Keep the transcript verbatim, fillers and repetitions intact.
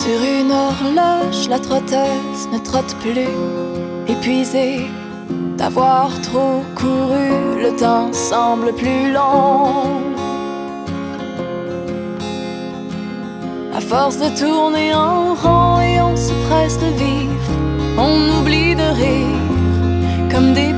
Sur une horloge, la trotteuse ne trotte plus, épuisée d'avoir trop couru, le temps semble plus long. À force de tourner en rond et on se presse de vivre, on oublie de rire comme des